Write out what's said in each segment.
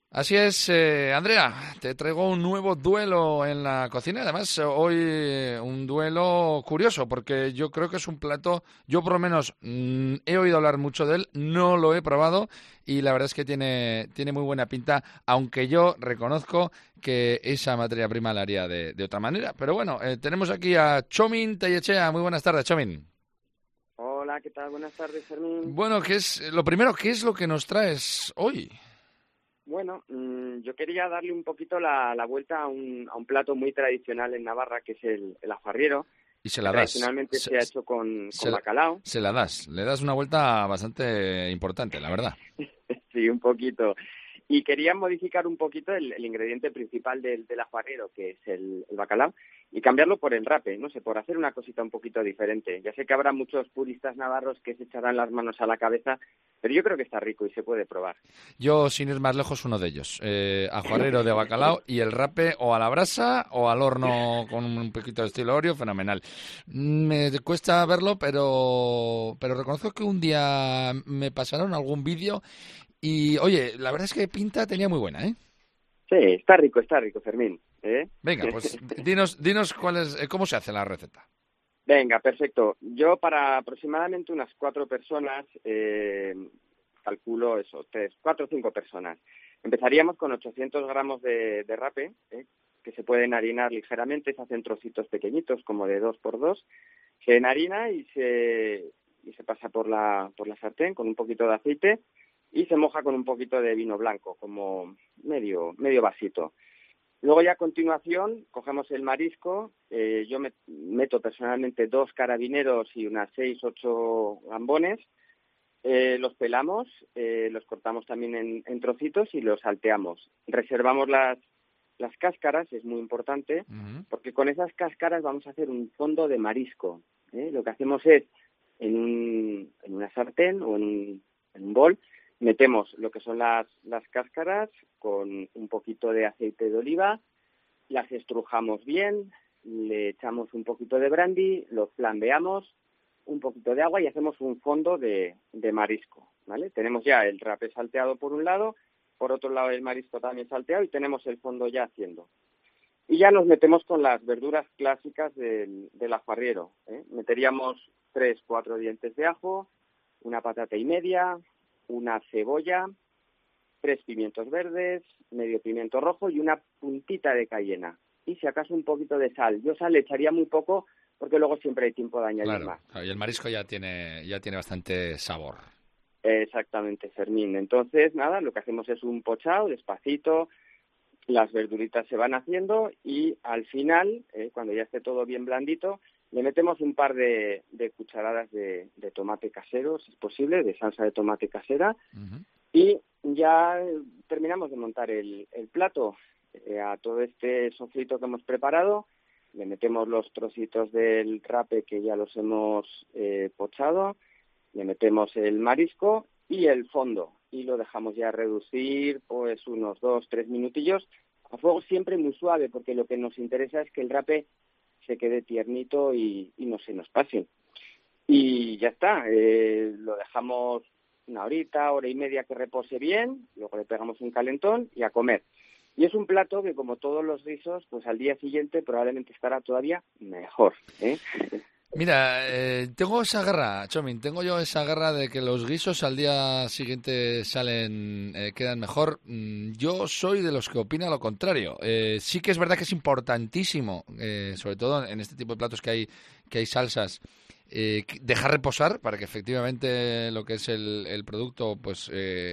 Así es, Andrea, te traigo un nuevo duelo en la cocina. Además, hoy un duelo curioso, porque yo creo que es un plato, yo por lo menos he oído hablar mucho de él, no lo he probado y la verdad es que tiene muy buena pinta, aunque yo reconozco que esa materia prima la haría de otra manera. Pero bueno, tenemos aquí a Chomin Tellechea. Muy buenas tardes, Chomin. Hola, ¿qué tal? Buenas tardes, Fermín. Bueno, ¿qué es lo primero? ¿Qué es lo que nos traes hoy? Bueno, yo quería darle un poquito la vuelta a un plato muy tradicional en Navarra, que es el ajo arriero, Y se que la das. tradicionalmente se ha hecho con Se, bacalao. se la das. Le das una vuelta bastante importante, la verdad. Sí, un poquito. Y quería modificar un poquito el ingrediente principal del ajo arriero, que es el bacalao, y cambiarlo por el rape, no sé, por hacer una cosita un poquito diferente. Ya sé que habrá muchos puristas navarros que se echarán las manos a la cabeza, pero yo creo que está rico y se puede probar. Yo, sin ir más lejos, uno de ellos. Ajuarrero de bacalao y el rape o a la brasa o al horno con un poquito de estilo Oreo, fenomenal. Me cuesta verlo, pero reconozco que un día me pasaron algún vídeo y, oye, la verdad es que pinta tenía muy buena, ¿eh? Sí, está rico, Fermín, ¿eh? Venga, pues dinos cuál es, cómo se hace la receta. Venga, perfecto. Yo para aproximadamente unas 4 personas, calculo eso, 4 o 5 personas. Empezaríamos con 800 gramos de rape, que se pueden harinar ligeramente, se hacen trocitos pequeñitos, como de 2 por 2. Se enharina y se pasa por la sartén con un poquito de aceite y se moja con un poquito de vino blanco, como medio vasito. Luego ya a continuación cogemos el marisco, yo meto personalmente 2 carabineros y unas 6 u 8 gambones, los pelamos, los cortamos también en trocitos y los salteamos. Reservamos las cáscaras, es muy importante, Ujú. porque con esas cáscaras vamos a hacer un fondo de marisco. Lo que hacemos es, en una sartén o en un bol, metemos lo que son las cáscaras con un poquito de aceite de oliva, las estrujamos bien, le echamos un poquito de brandy, lo flambeamos, un poquito de agua y hacemos un fondo de marisco, ¿vale? Tenemos ya el rape salteado por un lado, por otro lado el marisco también salteado y tenemos el fondo ya haciendo. Y ya nos metemos con las verduras clásicas del ajo arriero, ¿eh? Meteríamos 3 o 4 dientes de ajo, una patata y media, una cebolla, 3 pimientos verdes, medio pimiento rojo y una puntita de cayena. Y si acaso un poquito de sal. Yo sal le echaría muy poco porque luego siempre hay tiempo de añadir Claro, más. claro, y el marisco ya tiene bastante sabor. Exactamente, Fermín. Entonces, nada, lo que hacemos es un pochado despacito, las verduritas se van haciendo y al final, cuando ya esté todo bien blandito, le metemos un par de cucharadas de tomate casero, si es posible, de salsa de tomate casera. Ujú. Y ya terminamos de montar el plato. A todo este sofrito que hemos preparado le metemos los trocitos del rape que ya los hemos pochado, le metemos el marisco y el fondo y lo dejamos ya reducir pues unos 2 o 3 minutillos a fuego siempre muy suave, porque lo que nos interesa es que el rape se quede tiernito y no se nos pase. Y ya está, lo dejamos una horita, hora y media que repose bien, luego le pegamos un calentón y a comer. Y es un plato que, como todos los guisos, pues al día siguiente probablemente estará todavía mejor, ¿eh? Mira, tengo esa guerra, Chomin, tengo yo esa guerra de que los guisos al día siguiente quedan mejor. Yo soy de los que opina lo contrario. Sí que es verdad que es importantísimo, sobre todo en este tipo de platos que hay salsas, dejar reposar para que efectivamente lo que es el producto pues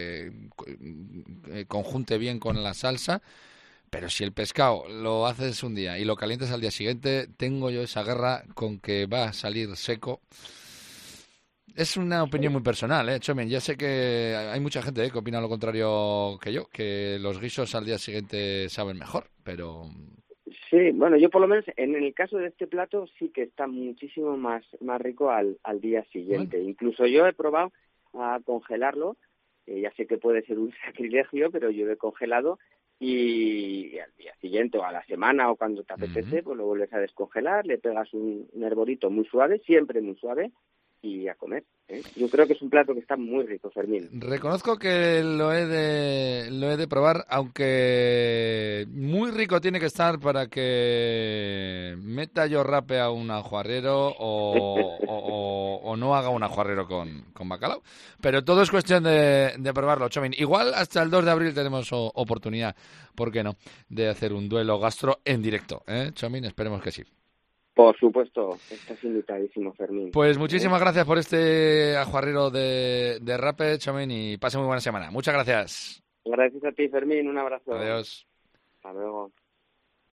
conjunte bien con la salsa. Pero si el pescado lo haces un día y lo calientas al día siguiente, tengo yo esa guerra con que va a salir seco. Es una opinión muy personal, Chomen. Ya sé que hay mucha gente, que opina lo contrario que yo, que los guisos al día siguiente saben mejor, pero... Sí, bueno, yo por lo menos en el caso de este plato sí que está muchísimo más rico al día Bueno. siguiente. Incluso yo he probado a congelarlo, ya sé que puede ser un sacrilegio, pero yo lo he congelado y al día siguiente o a la semana o cuando te Ujú. apetece, pues lo vuelves a descongelar, le pegas un hervorito muy suave, siempre muy suave, y a comer. Yo creo que es un plato que está muy rico, Fermín. Reconozco que lo he de probar, aunque muy rico tiene que estar para que meta yo rape a un ajuarrero o no haga un ajuarrero con bacalao. Pero todo es cuestión de probarlo, Chomin. Igual hasta el 2 de abril tenemos oportunidad, ¿por qué no?, de hacer un duelo gastro en directo, Chomin, esperemos que sí. Por supuesto, estás invitadísimo, Fermín. Pues muchísimas gracias por este ajuarrero de rape, Chomin, y pase muy buena semana. Muchas gracias. Gracias a ti, Fermín. Un abrazo. Adiós. Hasta luego.